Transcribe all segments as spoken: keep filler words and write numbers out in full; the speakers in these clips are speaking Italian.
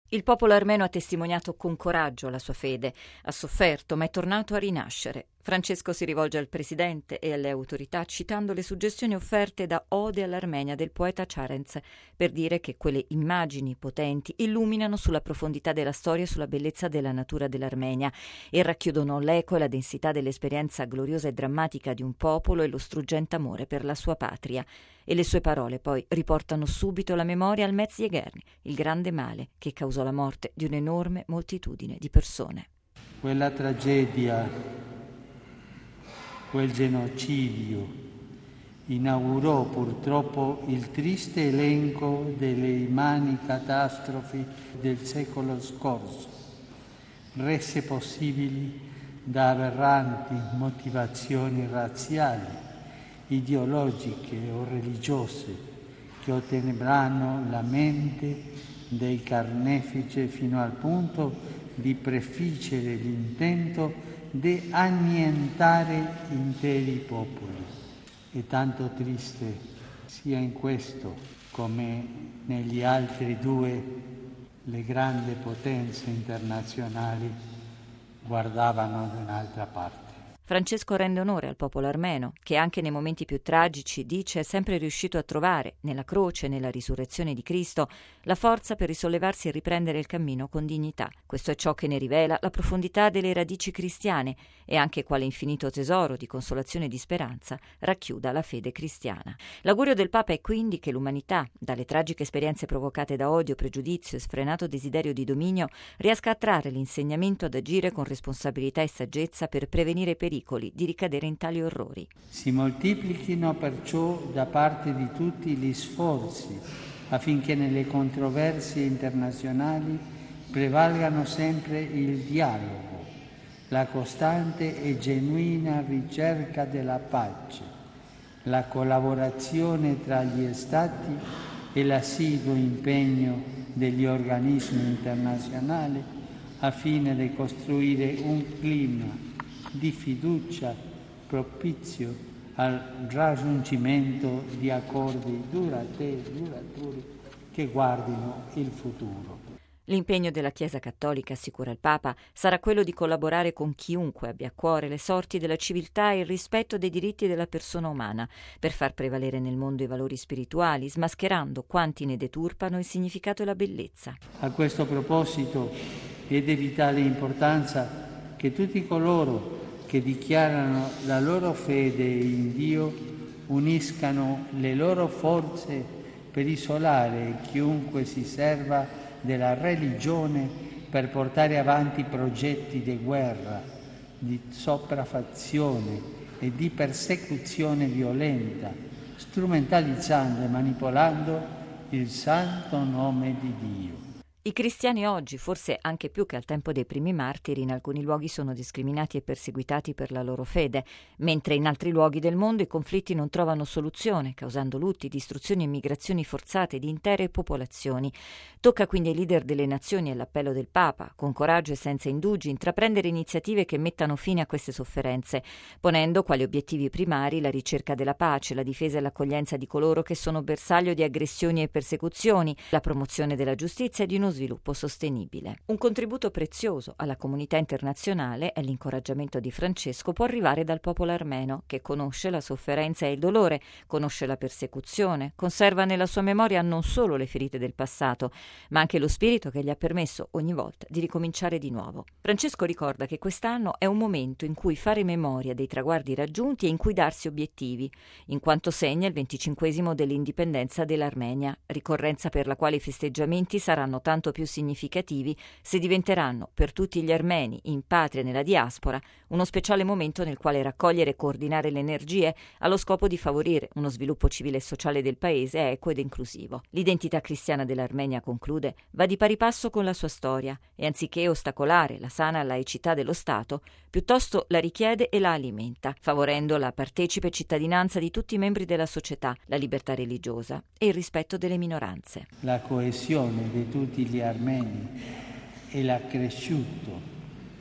Il popolo armeno ha testimoniato con coraggio la sua fede, ha sofferto ma è tornato a rinascere. Francesco si rivolge al presidente e alle autorità citando le suggestioni offerte da Ode all'Armenia del poeta Ciarenz per dire che quelle immagini potenti illuminano sulla profondità della storia e sulla bellezza della natura dell'Armenia e racchiudono l'eco e la densità dell'esperienza gloriosa e drammatica di un popolo e lo struggente amore per la sua patria. E le sue parole poi riportano subito la memoria al Metz-Yeghern, il grande male che causò la morte di un'enorme moltitudine di persone. Quella tragedia, quel genocidio, inaugurò purtroppo il triste elenco delle immani catastrofi del secolo scorso, rese possibili da aberranti motivazioni razziali, ideologiche o religiose che ottenebranno la mente dei carnefici fino al punto di prefiggere l'intento di annientare interi popoli. È tanto triste, sia in questo come negli altri due, le grandi potenze internazionali guardavano da un'altra parte. Francesco rende onore al popolo armeno, che anche nei momenti più tragici, dice, è sempre riuscito a trovare, nella croce e nella risurrezione di Cristo, la forza per risollevarsi e riprendere il cammino con dignità. Questo è ciò che ne rivela la profondità delle radici cristiane e anche quale infinito tesoro di consolazione e di speranza racchiuda la fede cristiana. L'augurio del Papa è quindi che l'umanità, dalle tragiche esperienze provocate da odio, pregiudizio e sfrenato desiderio di dominio, riesca a trarre l'insegnamento ad agire con responsabilità e saggezza per prevenire i pericoli di ricadere in tali orrori. Si moltiplichino perciò da parte di tutti gli sforzi affinché nelle controversie internazionali prevalgano sempre il dialogo, la costante e genuina ricerca della pace, la collaborazione tra gli Stati e l'assiduo impegno degli organismi internazionali a fine di costruire un clima di fiducia propizio al raggiungimento di accordi duraturi, duraturi che guardino il futuro. L'impegno della Chiesa Cattolica, assicura il Papa, sarà quello di collaborare con chiunque abbia a cuore le sorti della civiltà e il rispetto dei diritti della persona umana, per far prevalere nel mondo i valori spirituali, smascherando quanti ne deturpano il significato e la bellezza. A questo proposito è di vitale importanza che tutti coloro che dichiarano la loro fede in Dio uniscano le loro forze per isolare chiunque si serva della religione per portare avanti progetti di guerra, di sopraffazione e di persecuzione violenta, strumentalizzando e manipolando il santo nome di Dio. I cristiani oggi, forse anche più che al tempo dei primi martiri, in alcuni luoghi sono discriminati e perseguitati per la loro fede, mentre in altri luoghi del mondo i conflitti non trovano soluzione, causando lutti, distruzioni e migrazioni forzate di intere popolazioni. Tocca quindi ai leader delle nazioni e all'appello del Papa, con coraggio e senza indugi, intraprendere iniziative che mettano fine a queste sofferenze, ponendo quali obiettivi primari la ricerca della pace, la difesa e l'accoglienza di coloro che sono bersaglio di aggressioni e persecuzioni, la promozione della giustizia e di uno sviluppo sostenibile. Un contributo prezioso alla comunità internazionale e l'incoraggiamento di Francesco può arrivare dal popolo armeno, che conosce la sofferenza e il dolore, conosce la persecuzione, conserva nella sua memoria non solo le ferite del passato, ma anche lo spirito che gli ha permesso ogni volta di ricominciare di nuovo. Francesco ricorda che quest'anno è un momento in cui fare memoria dei traguardi raggiunti e in cui darsi obiettivi, in quanto segna il venticinquesimo dell'indipendenza dell'Armenia, ricorrenza per la quale i festeggiamenti saranno tanto più significativi se diventeranno per tutti gli armeni in patria e nella diaspora uno speciale momento nel quale raccogliere e coordinare le energie allo scopo di favorire uno sviluppo civile e sociale del paese equo ed inclusivo. L'identità cristiana dell'Armenia, conclude, va di pari passo con la sua storia e anziché ostacolare la sana laicità dello Stato, piuttosto la richiede e la alimenta, favorendo la partecipe cittadinanza di tutti i membri della società, la libertà religiosa e il rispetto delle minoranze. La coesione di tutti gli armeni e l'accresciuto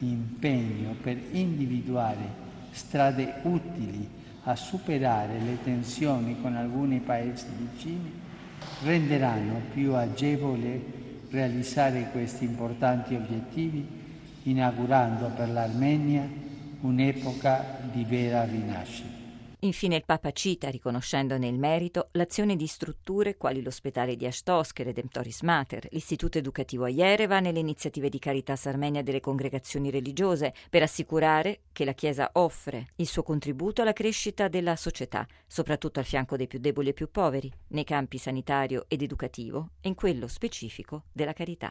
impegno per individuare strade utili a superare le tensioni con alcuni paesi vicini renderanno più agevole realizzare questi importanti obiettivi, inaugurando per l'Armenia un'epoca di vera rinascita. Infine il Papa cita, riconoscendone il merito, l'azione di strutture quali l'ospedale di Ashtovsk, Redemptoris Mater, l'istituto educativo a Yerevan e le iniziative di Caritas Armenia delle congregazioni religiose, per assicurare che la Chiesa offre il suo contributo alla crescita della società, soprattutto al fianco dei più deboli e più poveri, nei campi sanitario ed educativo e in quello specifico della carità.